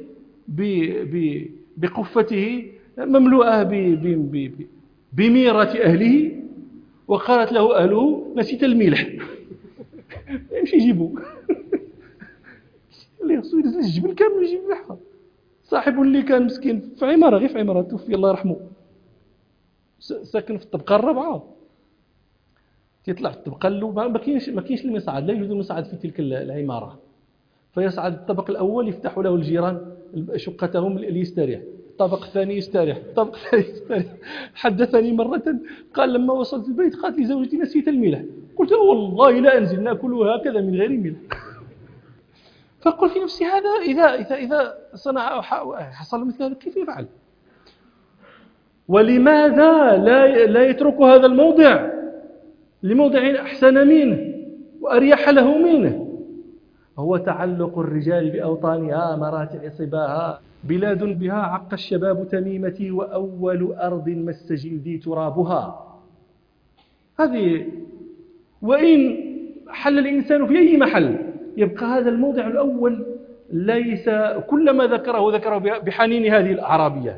بقفته مملوءة بميرة أهله وقالت له أهله نسيت الملح، يمشي يجيبه اللي يخصو ينزل الجبل كامل يجيب ملحها. صاحب اللي كان مسكين في عمارة، غير في عمارة توفي الله يرحمه، ساكن في الطبقة الرابعة، يطلع في الطبقة الأولى ما كاينش المصعد، لا يوجد المصعد في تلك العمارة، فيصعد الطبق الأول يفتح له الجيران شقتهم ليستريح، الطبق الثاني يستريح، الطبق الثالث يستريح. حدثني مرة قال لما وصلت البيت قالت لي زوجتي نسيت الملح، قلت والله لا أنزل نأكله هكذا من غير ملح. فقل في نفسي هذا إذا صنع حصل مثل هذا كيف يفعل؟ ولماذا لا يترك هذا الموضع لموضع أحسن منه وأريح له منه؟ هو تعلق الرجال بأوطانها مراتع صباها، بلاد بها عق الشباب تميمتي وأول أرض مس جلدي ترابها. هذه وإن حل الإنسان في أي محل يبقى هذا الموضع الأول، ليس كلما ذكره بحنين هذه الأعرابية.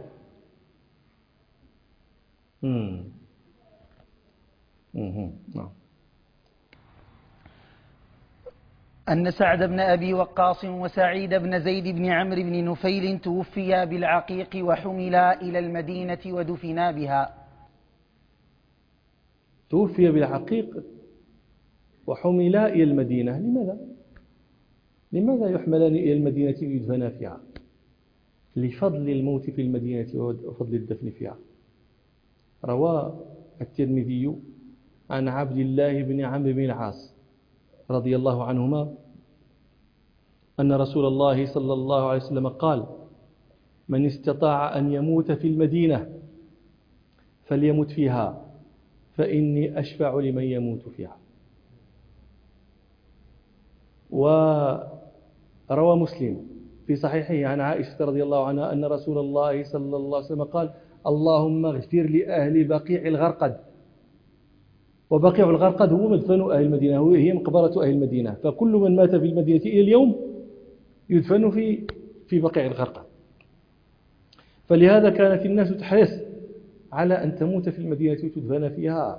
أن سعد بن أبي وقاص وسعيد بن زيد بن عمرو بن نفيل توفيا بالعقيق وحملا إلى المدينة ودفنا بها. توفي بالعقيق وحملا إلى المدينة، لماذا يحملان إلى المدينة ويدفنا فيها؟ لفضل الموت في المدينة وفضل الدفن فيها. روى الترمذي عن عبد الله بن عمرو بن العاص رضي الله عنهما أن رسول الله صلى الله عليه وسلم قال: من استطاع أن يموت في المدينة فليمت فيها فإني أشفع لمن يموت فيها. وروى مسلم في صحيحه عن عائشة رضي الله عنها أن رسول الله صلى الله عليه وسلم قال: اللهم اغفر لأهل بقيع الغرقد. وبقيع الغرقد هو مدفن أهل المدينة، هي مقبرة أهل المدينة، فكل من مات في المدينة إلى اليوم يدفن في بقيع الغرقد. فلهذا كانت الناس تحرص على أن تموت في المدينة وتدفن فيها.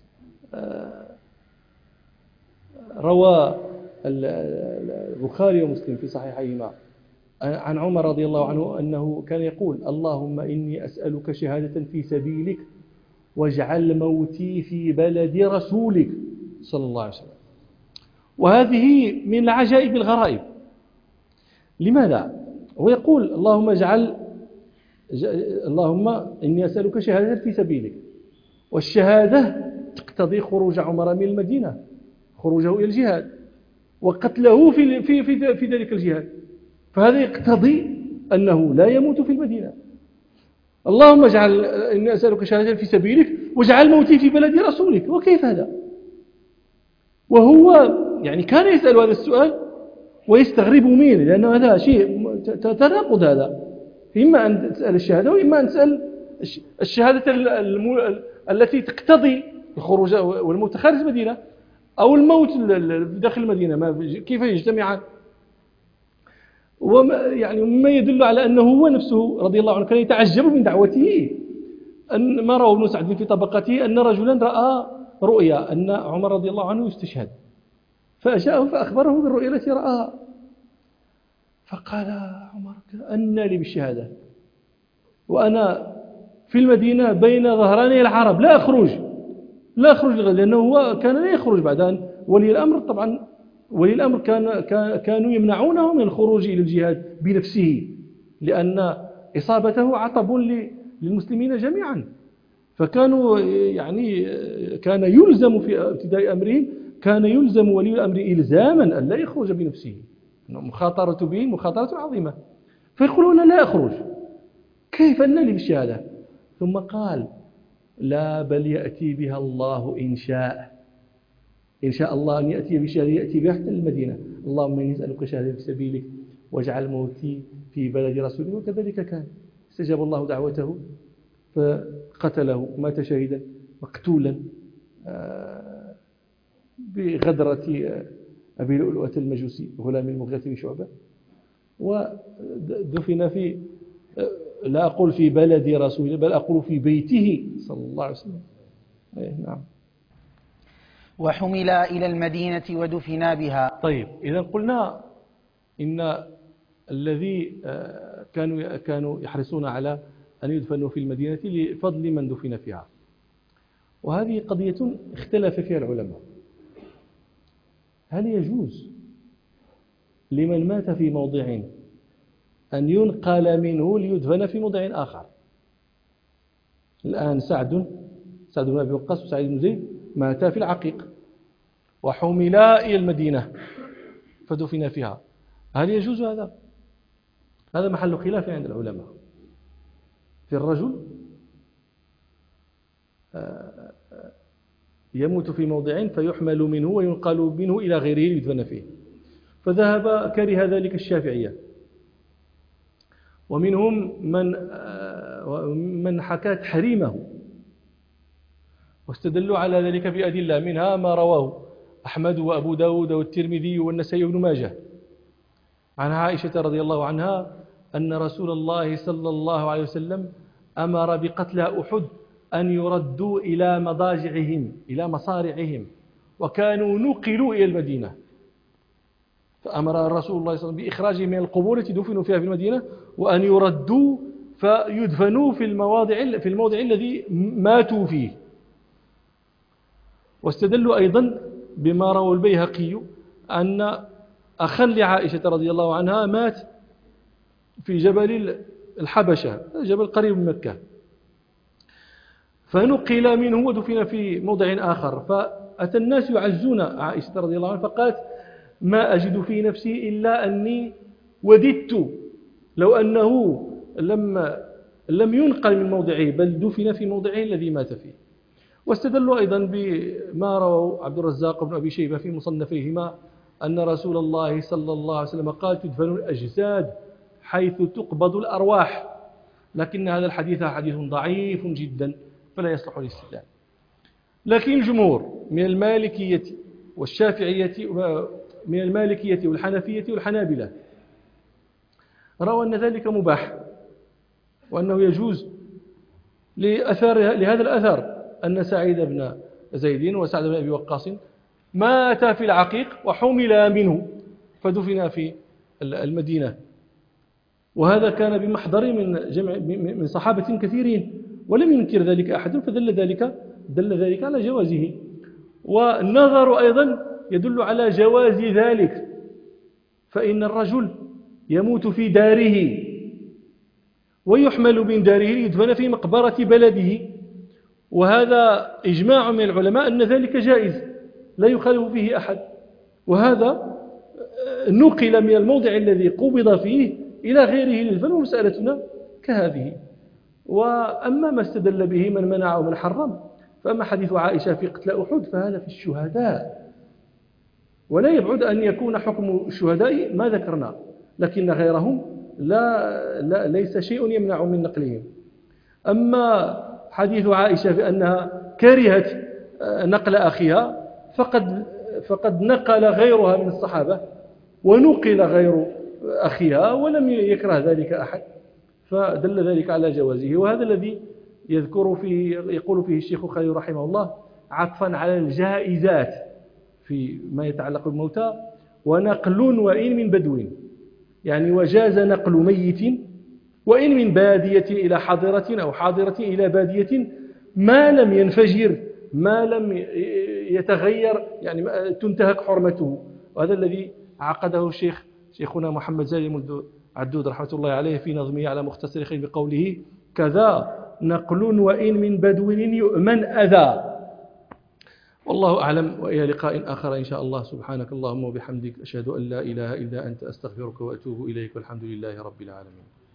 روى البخاري ومسلم في صحيحيهما عن عمر رضي الله عنه أنه كان يقول: اللهم إني أسألك شهادة في سبيلك واجعل موتي في بلد رسولك صلى الله عليه وسلم. وهذه من العجائب الغرائب. لماذا؟ هو يقول: اللهم إني أسألك شهادة في سبيلك، والشهادة تقتضي خروج عمر من المدينة، خروجه إلى الجهاد وقتله في ذلك الجهاد، فهذا يقتضي أنه لا يموت في المدينة. اللهم اجعل إني أسألك شهادة في سبيلك واجعل موتي في بلد رسولك. وكيف هذا؟ وهو يعني كان يسأل هذا السؤال ويستغرب منه، لأنه هذا شيء تناقض. هذا إما أن تسأل الشهادة وإما أن تسأل الشهادة التي تقتضي الخروج والموت خارج المدينة أو الموت داخل المدينة، كيف يجتمعان؟ يعني مما يدل على أنه هو نفسه رضي الله عنه كان يتعجب من دعوته. أن ما روى ابن سعد في طبقته أن رجلا رأى رؤيا أن عمر رضي الله عنه يستشهد، فأجاءه فأخبره بالرؤيا التي رآها، فقال عمر: أن لي بالشهادة وأنا في المدينة بين ظهراني العرب لا أخرج لغد، لأنه هو كان لا يخرج بعد أن ولي الأمر. طبعا ولي الأمر كانوا يمنعونه من الخروج إلى الجهاد بنفسه، لأن إصابته عطب للمسلمين جميعا. فكانوا يعني كان يلزم في ابتداء أمرهم، كان يلزم ولي الأمر إلزاما أن لا يخرج بنفسه، مخاطرة به مخاطرة عظيمة. فيقولون: لا أخرج، كيف أن لي بالشهادة؟ ثم قال: لا، بل يأتي بها الله إن شاء الله أن يأتي بشهادة يأتي بها حتى المدينة. اللهم إني أسألك شهادة في سبيلك واجعل موتي في بلد رسولك. وكذلك كان، استجاب الله دعوته فقتله، مات شهيدا مقتولا بغدرة أبي لؤلؤة المجوسي غلام المغيرة بن شعبة، ودفن في، لا أقول في بلد رسول، بل أقول في بيته صلى الله عليه وسلم. نعم. وحمل إلى المدينة ودفنا بها. طيب، إذا قلنا إن الذي كانوا يحرصون على أن يدفنوا في المدينة لفضل من دفن فيها، وهذه قضية اختلف فيها العلماء. هل يجوز لمن مات في موضع أن ينقل منه ليدفن في موضع آخر؟ الآن سعد بن أبي وقاص وسعيد بن زيد ماتا في العقيق وحملا إلى المدينة فدفن فيها. هل يجوز هذا؟ هذا محل خلاف عند العلماء. في الرجل يموت في موضع فيحمل منه وينقل منه إلى غيره ليدفن فيه، فذهب كره ذلك الشافعية، ومنهم من حكى تحريمه، واستدلوا على ذلك بأدلة، منها ما رواه أحمد وأبو داود والترمذي والنسائي وابن ماجه عن عائشة رضي الله عنها أن رسول الله صلى الله عليه وسلم أمر بقتلى أحد أن يردوا إلى مضاجعهم إلى مصارعهم، وكانوا نقلوا إلى المدينة، فأمر الرسول الله صلى الله عليه وسلم بإخراجهم من القبور التي دفنوا فيها في المدينة وأن يردوا فيدفنوا في الموضع الذي ماتوا فيه. واستدلوا أيضا بما روى البيهقي أن أخا لعائشة رضي الله عنها مات في جبل الحبشة، جبل قريب من مكة، فنقل منه ودفن في موضع آخر، فأتى الناس يعزون عائشة رضي الله عنها فقالت: ما أجد في نفسي إلا أني وددت لو أنه لم ينقل من موضعه بل دفن في موضعه الذي مات فيه. واستدلوا أيضا بما رواه عبد الرزاق بن أبي شيبة في مصنفيهما أن رسول الله صلى الله عليه وسلم قال: تدفن الأجساد حيث تقبض الأرواح، لكن هذا الحديث حديث ضعيف جدا فلا يصلح للاستدلال. لكن الجمهور من المالكية والشافعية من المالكية والحنفية والحنابلة رأوا أن ذلك مباح، وأنه يجوز لهذا الأثر أن سعيد بن زيد وسعد بن أبي وقاص مات في العقيق وحمل منه فدفن في المدينة، وهذا كان بمحضر من صحابة كثيرين ولم ينكر ذلك أحد، فدل ذلك على جوازه. والنظر أيضا يدل على جواز ذلك، فإن الرجل يموت في داره ويحمل من داره ليدفن في مقبرة بلده، وهذا إجماع من العلماء أن ذلك جائز لا يخالف فيه أحد، وهذا نقل من الموضع الذي قبض فيه إلى غيره للدفن، ومسألتنا كهذه. وأما ما استدل به من منع ومن حرم، فأما حديث عائشة في قتل أحد فهذا في الشهداء، ولا يبعد أن يكون حكم الشهداء ما ذكرنا، لكن غيرهم ليس شيء يمنع من نقلهم. أما حديث عائشة بأنها كرهت نقل أخيها فقد نقل غيرها من الصحابة ونقل غير أخيها ولم يكره ذلك أحد، فدل ذلك على جوازه. وهذا الذي يقول فيه الشيخ خليل رحمه الله عطفا على الجائزات في ما يتعلق بالموتى: ونقل وإن من بدو، يعني وجاز نقل ميت وإن من بادية إلى حاضرة أو حاضرة إلى بادية ما لم ينفجر، ما لم يتغير، يعني تنتهك حرمته. وهذا الذي عقده شيخنا محمد سالم عدود رحمة الله عليه في نظمه على مختصر خير بقوله: كذا نقل وإن من بدو يؤمن أذى. والله أعلم، وإلى لقاء آخر إن شاء الله. سبحانك اللهم وبحمدك، أشهد أن لا إله إلا أنت، أستغفرك وأتوب إليك، والحمد لله رب العالمين.